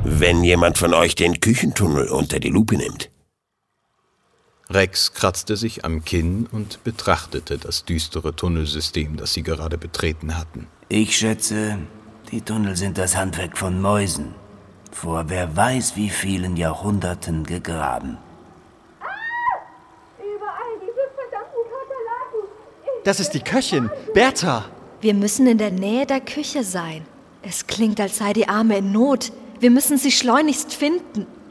wenn jemand von euch den Küchentunnel unter die Lupe nimmt. Rex kratzte sich am Kinn und betrachtete das düstere Tunnelsystem, das sie gerade betreten hatten. Ich schätze, die Tunnel sind das Handwerk von Mäusen. Vor wer weiß wie vielen Jahrhunderten gegraben. Überall diese verdammten Kakerlaken. Das ist die Köchin, Bertha. Wir müssen in der Nähe der Küche sein. Es klingt, als sei die Arme in Not. Wir müssen sie schleunigst finden.